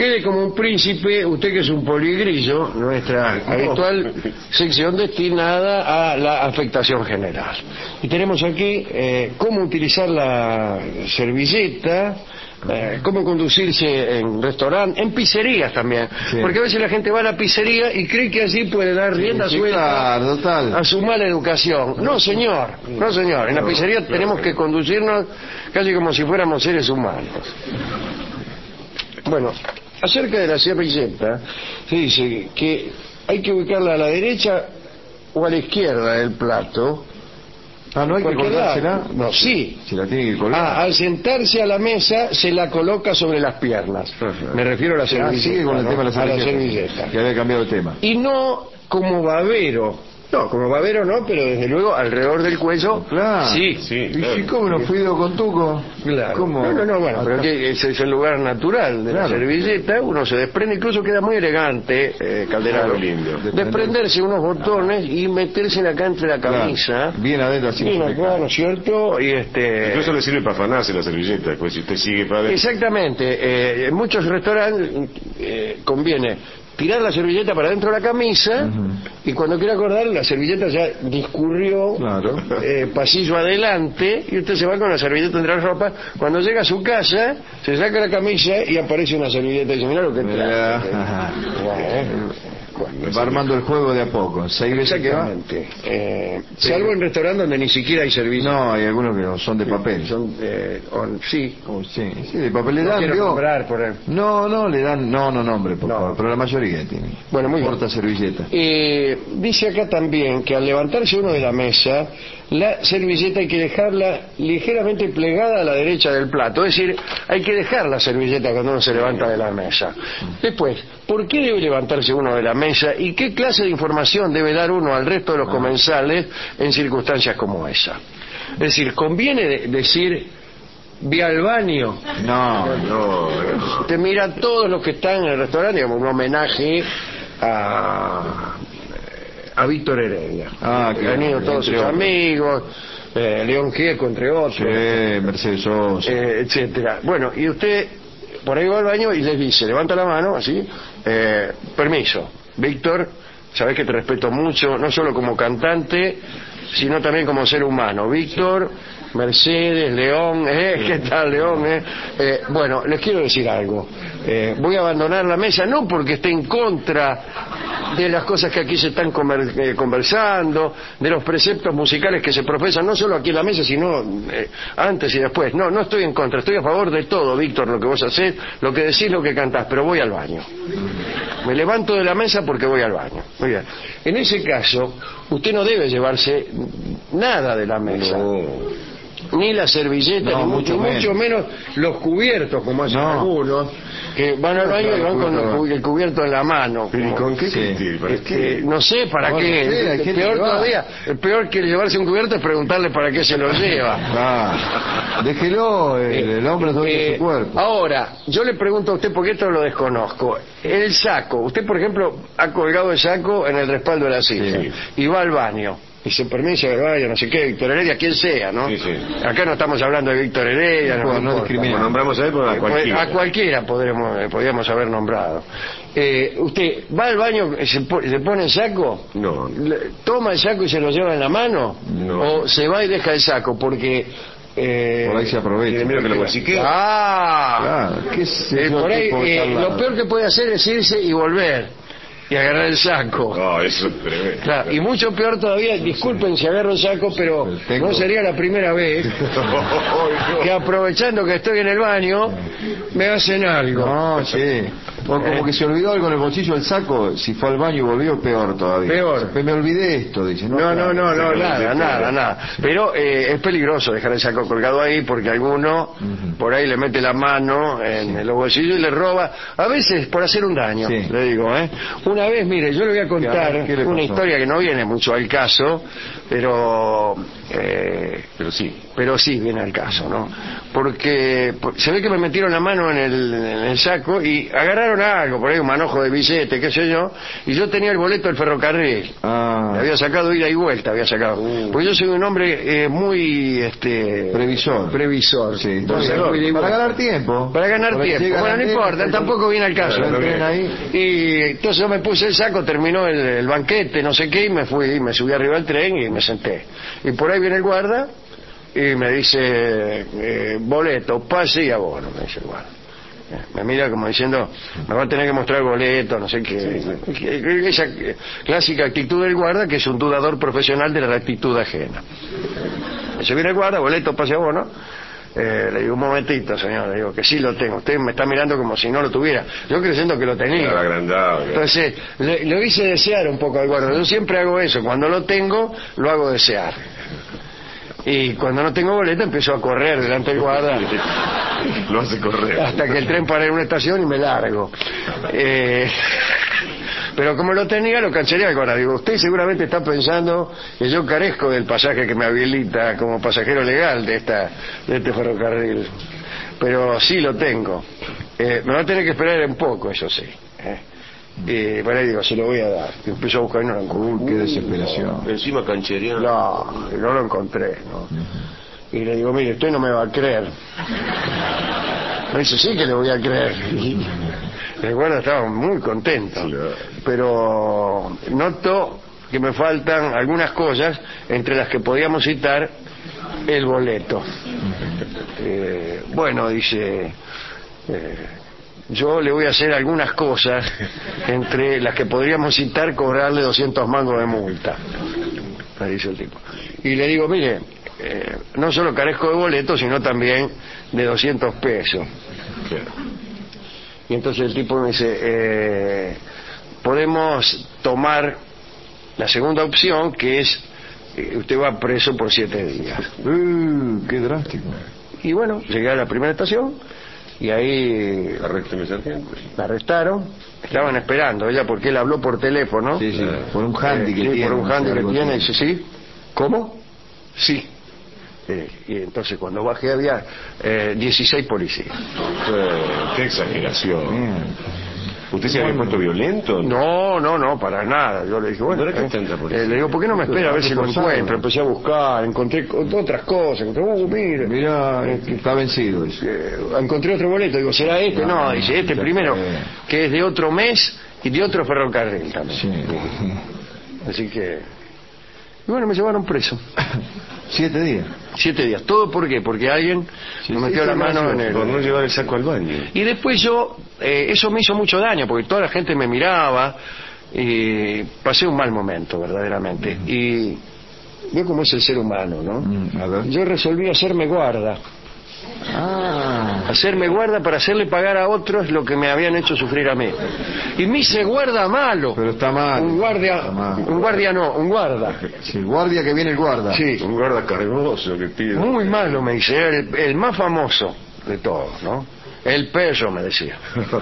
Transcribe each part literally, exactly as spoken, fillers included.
quede como un príncipe, usted que es un poligrillo, nuestra habitual sección destinada a la afectación general. Y tenemos aquí eh, cómo utilizar la servilleta, eh, cómo conducirse en restaurantes, en pizzerías también, sí. Porque a veces la gente va a la pizzería y cree que allí puede dar rienda sí, sí, suelta claro, a su mala educación. No, señor, no, señor. En la pizzería tenemos que conducirnos casi como si fuéramos seres humanos. Bueno, acerca de la servilleta, se dice que hay que ubicarla a la derecha o a la izquierda del plato. Ah, ¿no hay que colgársela? No, sí. Se la tiene que colgar. Ah, al sentarse a la mesa se la coloca sobre las piernas. Perfecto. Me refiero a la servilleta. Ah, sigue con el ¿no? tema de la servilleta. A la servilleta. Que había cambiado de tema. Y no como babero. No, como babero no, pero desde luego alrededor del cuello. Claro. Sí, sí. Claro. ¿Y cómo no fui con tuco? Claro. ¿Cómo? No, no, no, bueno, pero que ese es el lugar natural de claro. la servilleta. Uno se desprende, incluso queda muy elegante, eh, Calderano. Muy lindo. Desprenderse unos botones y meterse acá entre la camisa. Claro. Bien adentro, así. Bien acá, ¿no es cierto? Y este... Incluso le sirve para afanarse la servilleta, pues si usted sigue para adentro. Exactamente. Eh, en muchos restaurantes eh, conviene tirar la servilleta para dentro de la camisa uh-huh. y cuando quiera acordar la servilleta ya discurrió claro. eh, pasillo adelante y usted se va con la servilleta entre las ropas. Cuando llega a su casa se saca la camisa y aparece una servilleta y dice mira lo que trae. Bueno, va armando el juego de a poco. Seis veces que va. Eh, salvo en restaurantes donde ni siquiera hay servicio. No, hay algunos que no, son de papel. Son, eh, on, sí. Oh, sí, sí, de papel le dan. No, yo, comprar, por el... no, no, le dan. No, no, nombre, por no. favor. Pero la mayoría tiene. Bueno, muy Porta servilleta. Eh, dice acá también que al levantarse uno de la mesa, la servilleta hay que dejarla ligeramente plegada a la derecha del plato. Es decir, hay que dejar la servilleta cuando uno se levanta de la mesa. Después, ¿por qué debe levantarse uno de la mesa y qué clase de información debe dar uno al resto de los comensales en circunstancias como esa? Es decir, ¿conviene de decir vi al baño? No, no. Usted mira a todos los que están en el restaurante, digamos, un homenaje a... a Víctor Heredia. Ah, que han venido todos sus amigos, eh, León Gieco, entre otros. Sí, Mercedes Sosa. Eh, etcétera. Bueno, y usted por ahí va al baño y les dice, levanta la mano, así, eh, permiso, Víctor, sabés que te respeto mucho, no solo como cantante, sino también como ser humano. Víctor, Mercedes, León, ¿eh? ¿Qué tal, León? Eh? Eh, bueno, les quiero decir algo. Eh, voy a abandonar la mesa, no porque esté en contra de las cosas que aquí se están comer, eh, conversando, de los preceptos musicales que se profesan, no solo aquí en la mesa, sino eh, antes y después. No, no estoy en contra, estoy a favor de todo, Víctor, lo que vos hacés, lo que decís, lo que cantás, pero voy al baño. Me levanto de la mesa porque voy al baño. Muy bien. En ese caso, usted no debe llevarse nada de la mesa. No. Ni la servilleta, no, ni mucho, mucho, menos. mucho menos los cubiertos, como hacen no. algunos, que van al baño y van con el cubierto en la mano. ¿Y con qué sí. ¿Para es qué? Que, no sé, ¿para bueno, qué? Sí, peor todavía, el peor que llevarse un cubierto es preguntarle para qué se lo lleva. Ah, déjelo, el, eh, el hombre no eh, su cuerpo. Ahora, yo le pregunto a usted, porque esto lo desconozco, el saco, usted por ejemplo ha colgado el saco en el respaldo de la silla sí. y va al baño. Y se permiso de vaya, no sé qué, Víctor Heredia, quien sea, ¿no? Sí, sí. Acá no estamos hablando de Víctor Heredia, no, no, no discriminamos. Nombramos a él por a cualquiera. A cualquiera podremos, eh, podríamos haber nombrado. Eh, ¿Usted va al baño, se, se pone el saco? No. ¿Toma el saco y se lo lleva en la mano? No. ¿O se va y deja el saco? Porque... Eh, por ahí se aprovecha. Mira que lo guasiquea. Ah, claro. ¿Qué es eh, por ahí, eh, lo peor que puede hacer es irse y volver. Y agarrar el saco. No, eso es tremendo. Claro, y mucho peor todavía, disculpen si agarro el saco, pero no sería la primera vez que aprovechando que estoy en el baño, me hacen algo. No, sí. O como eh. que se olvidó algo en el bolsillo del saco, si fue al baño y volvió, peor todavía. Peor. Me olvidé esto, dicen. No, no, no, no, nada, nada, nada. Pero eh, es peligroso dejar el saco colgado ahí porque alguno uh-huh. por ahí le mete la mano en sí. los bolsillos y le roba, a veces por hacer un daño, sí. le digo, ¿eh? Una una vez, mire, yo le voy a contar ¿Qué le una pasó? historia que no viene mucho al caso, pero eh, Pero sí. pero sí viene al caso, ¿no? Porque por- se ve que me metieron la mano en el, en el saco y agarraron algo, por ahí un manojo de billete, qué sé yo, y yo tenía el boleto del ferrocarril. Ah, Me había sacado ida y vuelta, había sacado. Uh. Porque yo soy un hombre eh, muy este Previsor. Previsor. Sí, Entonces, está bien. muy de ida y Para vuelta. ganar tiempo. Para ganar Para que tiempo. llegue Bueno, la no gente, importa, que- tampoco viene al caso. Claro, Entren ahí. Y entonces yo me puse el saco, terminó el, el banquete, no sé qué, y me fui, me subí arriba del tren y me senté. Y por ahí viene el guarda y me dice, eh, boleto, pase y abono, me dice el guarda. Eh, Me mira como diciendo, me va a tener que mostrar el boleto, no sé qué. Que- Esa eh, clásica actitud del guarda, que es un dudador profesional de la rectitud ajena. Se viene el guarda, boleto, pase y abono. Eh, le digo, un momentito, señor, le digo que sí lo tengo. Usted me está mirando como si no lo tuviera. Yo creyendo que lo tenía. Era agrandado. Entonces, le, lo hice desear un poco al guarda. Yo siempre hago eso. Cuando lo tengo, lo hago desear. Y cuando no tengo boleto, empiezo a correr delante del guarda Lo hace correr. hasta que el tren para en una estación y me largo. Eh, pero como lo tenía, lo cancelé al guarda. Digo, usted seguramente está pensando que yo carezco del pasaje que me habilita como pasajero legal de esta de este ferrocarril. Pero sí lo tengo. Eh, me va a tener que esperar un poco, eso sí. ¿eh? Y por ahí digo, se lo voy a dar. Y empiezo a buscar y no lo encontré. Uy, qué desesperación. Encima canchereando. No, no lo encontré, ¿no? Y le digo, mire, usted no me va a creer. Me dice, sí que le voy a creer. Y el guarda estaba muy contento. Claro. Pero noto que me faltan algunas cosas, entre las que podíamos citar el boleto. Eh, bueno, dice... eh, yo le voy a hacer algunas cosas, entre las que podríamos citar cobrarle doscientos mangos de multa, me dice el tipo. Y le digo, mire, eh, no solo carezco de boleto, sino también de doscientos pesos. Y entonces el tipo me dice, eh, podemos tomar la segunda opción, que es, eh, usted va preso por siete días. Uh, qué drástico. Y bueno, llegué a la primera estación, y ahí Arrésteme, sargento. la arrestaron, estaban esperando ella porque él habló por teléfono. Sí, sí, por un handy Eh, que sí, tiene. por un handy que algo tiene, así. dice, ¿sí? ¿Cómo? Sí. Eh, y entonces cuando bajé había eh, dieciséis policías. Eh, qué exageración. Bien. ¿Usted se había puesto violento? No, no, no, para nada. Yo le dije, bueno, ¿Para qué eh, tanta policía? eh, le digo, ¿por qué no me espera a ver si lo Reforzado. encuentro? Empecé a buscar, encontré co- otras cosas, encontré, uh, mire, Mira, está vencido. dice. eh, encontré otro boleto, digo, ¿será este? No, No, dice, este ya primero, fue. que es de otro mes y de otro ferrocarril también. Sí. Así que, y bueno, me llevaron preso. Siete días. Siete días. ¿Todo por qué? Porque alguien Sí, me sí, metió sí, la mano en gracias. Por no el... llevar el saco al baño. Y después yo, eh, eso me hizo mucho daño, porque toda la gente me miraba, y pasé un mal momento, verdaderamente. Y veo cómo es el ser humano, ¿no? Mm, a ver. Yo resolví hacerme guarda. Ah, Hacerme guarda para hacerle pagar a otros lo que me habían hecho sufrir a mí. Y me hice guarda malo. pero está mal. Un guardia, Está mal. un guardia no, un guarda. Sí, el guardia que viene el guarda. Sí, Un guarda cargoso que pide. muy malo me dice, era el, el más famoso de todos, ¿no? El perro, me decía.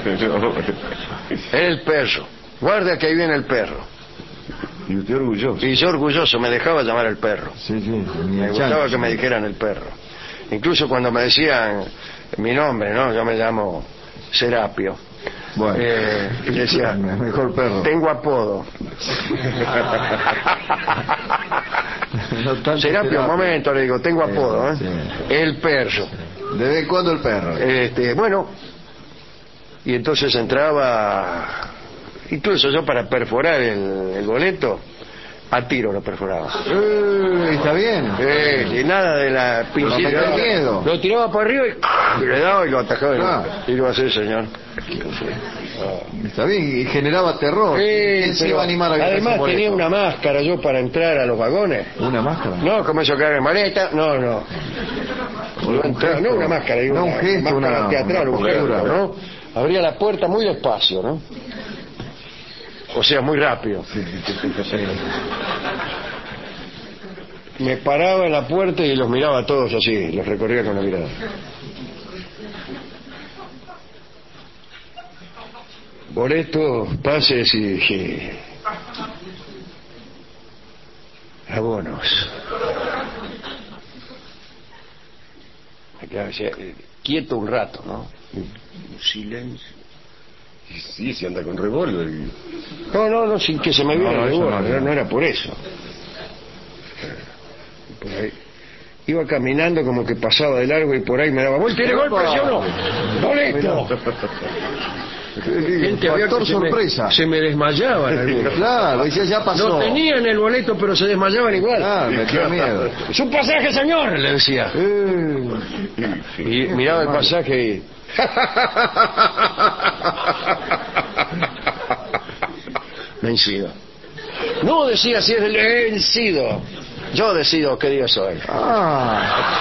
El perro. Guarda que ahí viene el perro. Y usted orgulloso. Y yo orgulloso me dejaba llamar el perro. Sí, sí. ni Me el gustaba chancho. que me dijeran el perro. Incluso cuando me decían mi nombre, ¿no? Yo me llamo Serapio. Bueno. Eh, y decía, Mejor perro. tengo apodo. No tanto Serapio, un terapia. momento, le digo, tengo Sí, apodo, ¿eh? sí. El perro. ¿De vez en cuando el perro? Este, bueno, y entonces entraba, incluso yo para perforar el, el boleto, a tiro lo perforaba. Eh, está bien. Eh, y nada de la Para meter miedo. Lo tiraba para arriba y, y le daba y lo atajaba. Ah. Y lo hacía, señor. Está bien, y generaba terror. ¿Quién se pero iba a animar a quitarse además un boleto? tenía una máscara yo para entrar a los vagones. ¿Una máscara? No, como eso que haga en maleta, no, no. Iba a entrar, no una máscara, digo, No, un una gesto, máscara una- teatral, una un gesto, postura. ¿no? Abría la puerta muy despacio, ¿no? O sea, muy rápido. Me paraba en la puerta y los miraba a todos así, los recorría con la mirada. boletos, pases y, y abonos. Acá, eh, quieto un rato, ¿no? Un silencio. Sí, se anda con revólver. No, no, no, sin que se me viera No, no, el eso revólver, no, no, no era por eso. Por ahí. Iba caminando como que pasaba de largo y por ahí me daba vuelta y de golpe, ¿sí o no? ¡Boleto! Gente había Factor que se me- sorpresa. Se me desmayaban algunos. Claro, decía, ya pasó. No tenían el boleto, pero se desmayaban igual. Ah, me dio miedo. ¡Es un pasaje, señor! Le decía. Eh, Y miraba el pasaje y... Vencido. No, decía, si es el vencido. Yo decido qué día soy. ah,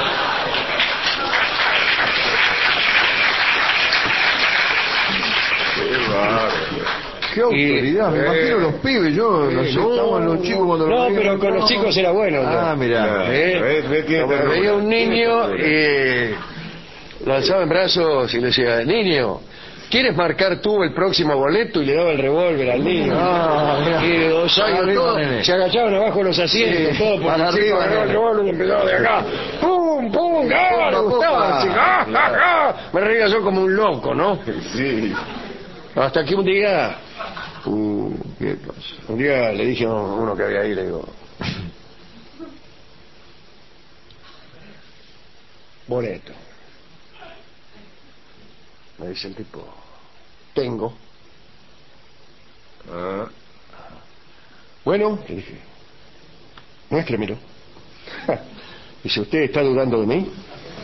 qué autoridad. Me Y- imagino eh, los pibes, yo no sé, no, estaban los chicos cuando... no, veían- pero con los chicos era bueno. yo. Ah, mira. ¿Eh? Ve- ve- tiene Como ternura. veía un Tiene niño ternura. y lo alzaba en brazos y le decía, niño, ¿quieres marcar tú el próximo boleto? Y le daba el revólver al niño. Ah, mira. Y de dos años Arriba, todos nene. se agachaban abajo de los asientos, Sí, todo por para el chico arriba, agarraba el nene. revólver y empezaba de acá. ¡Pum, pum! ¡Ah, le Popa, gustaba! popa. Así, ¡ah, ah, ah! Me reía yo como un loco, ¿no? Sí. Hasta que un día, Uh, ¿qué pasa? un día le dije a uno que había ahí, le digo, boleto. Me dice el tipo, tengo. Ah, Bueno, le dije, muéstremelo. Dice, ¿usted está dudando de mí?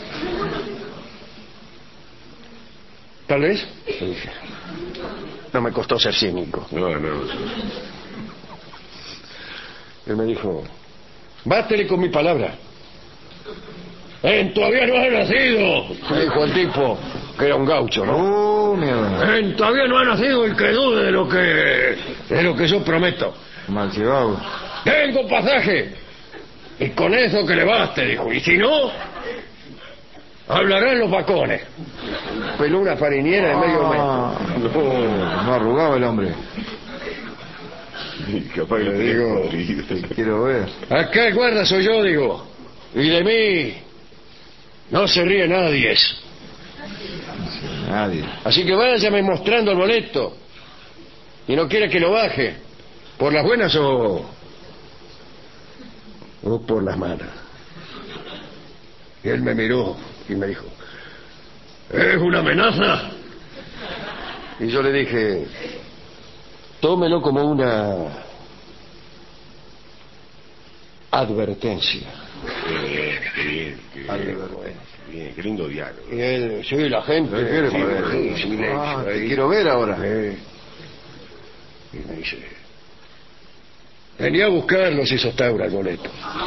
Tal vez. Le dije, no me costó ser cínico. no, no. Él me dijo, bátele con mi palabra. Eh, todavía no ha nacido, me dijo el tipo, que era un gaucho, ¿no? Oh, mierda. Eh, todavía no ha nacido el que dude de lo que de lo que yo prometo. Mal llevado. Tengo pasaje. Y con eso que le baste, dijo. Y si no, hablarán los vacones. Peló una fariniera de medio metro. Ah, no, no arrugaba el hombre. Y capaz que Le lo tenía digo- podrido. Quiero ver. Acá el guarda soy yo, digo. Y de mí no se ríe nadie. Nadie. Así que váyame mostrando el boleto. Y no quiere que lo baje. ¿Por las buenas o, o por las malas? Y él me miró y me dijo, ¿es una amenaza? Y yo le dije, tómelo como una advertencia. Bien, qué bien, qué bien. Advertencia. Bien, qué lindo diálogo. Y él, sí, la gente. ¿Qué quiere sí, poner? sí, silencio Ah, te ahí. quiero ver ahora. Sí. Y me dice, venía a buscarlo si sostaura el boleto.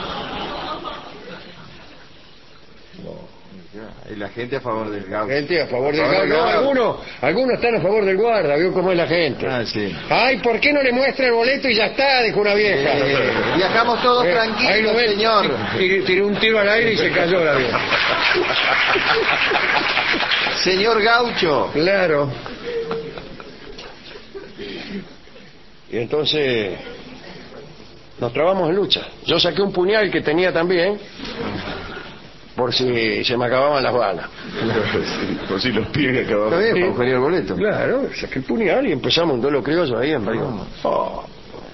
Y la gente a favor del gaucho. Gente a favor del A favor guarda. No, del algunos, algunos están a favor del guarda, vio cómo es la gente. Ah, sí. Ay, ¿por qué no le muestra el boleto y ya está? Dijo una vieja. Eh, viajamos todos Eh, ahí tranquilos, lo ves, señor. tir- Tiró un tiro al aire y se cayó la vieja. Señor gaucho. Claro. Y entonces nos trabamos en lucha. Yo saqué un puñal que tenía también, por si se me acababan las balas. Sí, por si los pibes acababan. Está bien, Sí. para buscar el boleto. Claro, saqué el puñal y empezamos un duelo criollo ahí en Río. Oh.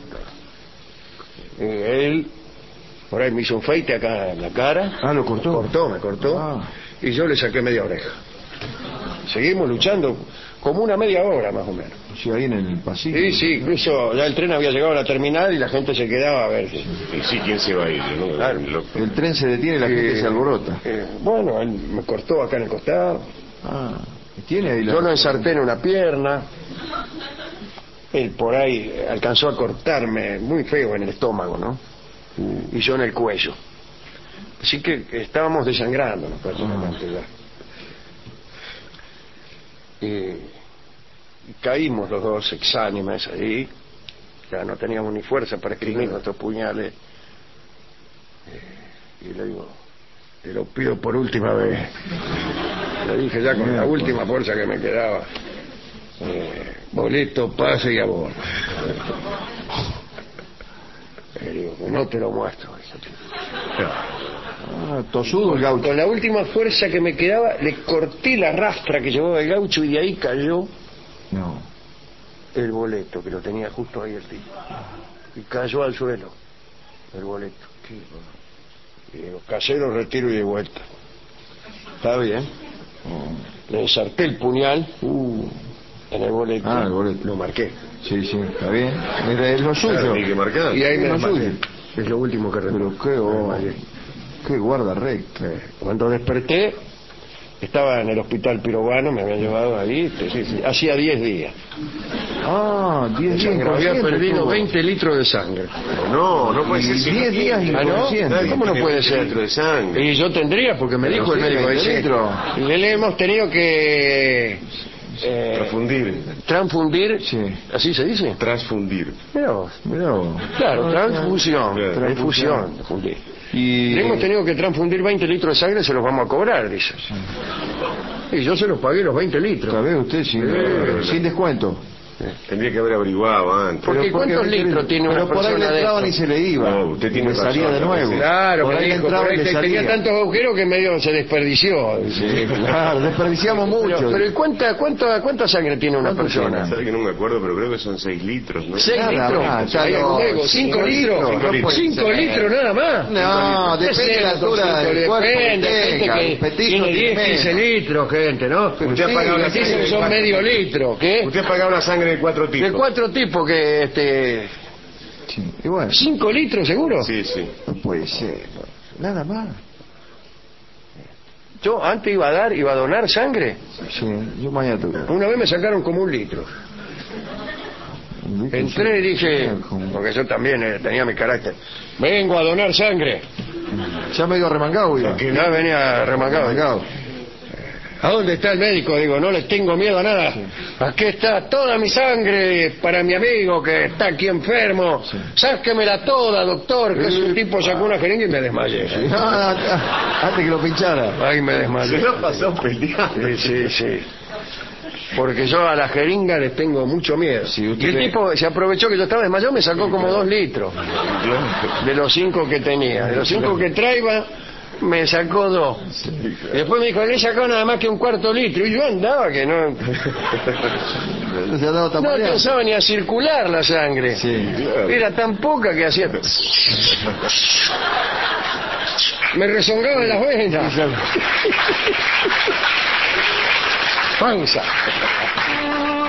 Y él, por ahí me hizo un feite acá en la cara. Ah, lo cortó. Cortó, me cortó. Ah. Y yo le saqué media oreja. Seguimos luchando como una media hora más o menos. Sí, ahí en el pasillo. Sí, sí, incluso ya el tren había llegado a la terminal y la gente se quedaba a ver. si- Y sí, ¿quién se va a ir? ¿No? Claro. Loco. El tren se detiene y la gente Eh, se alborota. eh, bueno, él me cortó acá en el costado. Ah, ¿y tiene ahí la... Yo lo ensarté en una pierna. Él por ahí alcanzó a cortarme muy feo en el estómago, ¿no? Y yo en el cuello. Así que estábamos desangrándonos prácticamente ya. Y caímos los dos exánimes ahí. Ya no teníamos ni fuerza para escribir nuestros puñales. Eh, y le digo, te lo pido por última vez. Le dije ya con la última fuerza que me quedaba. Eh, boleto, pase y abono. Le digo, no te lo muestro. Ah, tosudo el gaucho. Con la última fuerza que me quedaba, le corté la rastra que llevaba el gaucho y de ahí cayó No. el boleto, que lo tenía justo ahí el tipo. Y cayó al suelo el boleto. Y digo, casero, retiro y de vuelta. Está bien. Le ensarté el puñal Uh. en el boleto. Ah, el boleto. Lo marqué. Sí, sí, está bien. Mira, es lo suyo. Claro, hay que marcar. Y ahí me lo desmayé. suyo. Es lo último que recuerdo. Pero qué, oh, qué guarda recto. Eh, Cuando desperté, estaba en el hospital Pirovano, me habían llevado ahí, este, sí, sí, hacía diez días. Ah, diez días Me había inconsciente perdido estuvo. veinte litros de sangre. No, no puede ser. Y diez días ¿Ah, no? inconsciente. ¿Cómo no puede ser? litro de sangre. Y yo tendría, porque me Pero dijo el sí, médico, veinte dice, litros. le, le hemos tenido que eh, Transfundir. transfundir, Sí. ¿así se dice? Transfundir. Mirá vos. Mirá vos. Claro, transfusión, Claro. transfusión, fundir. Y Le hemos tenido que transfundir veinte litros de sangre, se los vamos a cobrar, dice. Y yo se los pagué los veinte litros. ¿Sabe usted sin, Sí. sin descuento? Tendría que haber averiguado antes. Porque Pero ¿cuántos porque- litros tiene una pero por ahí persona le de entraban esto? y se le iba. No, usted tiene Y le salía razón, de nuevo. Claro, por me ahí le dijo, entraba por y ahí le te- tenía salía. tantos agujeros que medio se desperdició. Sí, claro, desperdiciamos mucho. Pero, pero ¿y cuánta, cuánta, cuánta sangre tiene una ¿Cuánto persona? tiene? Sabe que no me acuerdo, pero creo que son seis litros, ¿no? ¿Seis Nada litros? más, ya Ahí no, luego, ¿Cinco cinco litros? litros, no puede ¿Cinco ser. litros nada más? No, ¿Qué depende de la sea, altura cinco? del cuerpo que Depende, tenga, gente el que petizo tiene tiene diez, quince menos. litros, gente, ¿no? Usted ha Sí, pagado la Dicen sangre que de son cuatro medio tipos. litro, ¿qué? Usted ha pagado la sangre de cuatro De tipos. cuatro tipos que, este... Sí, y bueno, ¿Cinco litros seguro? Sí, sí. no puede ser. Nada más. Yo antes iba a dar, iba a donar sangre. Sí, yo mañana te... Una vez me sacaron como un litro. Entré y dije, Como- porque yo también eh, tenía mi carácter, vengo a donar sangre. Ya medio remangado, iba. Que no venía remangado. Remangado. ¿A dónde está el médico? Digo, no le tengo miedo a nada. Aquí está toda mi sangre para mi amigo que está aquí enfermo. Sáquemela toda, doctor. Que ese tipo sacó una jeringa y me desmayé. No, no, no, antes que lo pinchara. Ahí me Se desmayé. lo pasó peleando. Sí, sí, sí. Porque yo a la jeringa les tengo mucho miedo. Sí, usted Y el le- tipo se aprovechó que yo estaba desmayado, me sacó como dos litros de los cinco que tenía. De los cinco que traía, me sacó dos. Y después me dijo, le he sacado nada más que un cuarto litro. Y yo andaba que no, No se ha dado no tambaleando. alcanzaba ni a circular la sangre. Sí. Era tan poca que hacía... Me rezongaban las venas. Panza.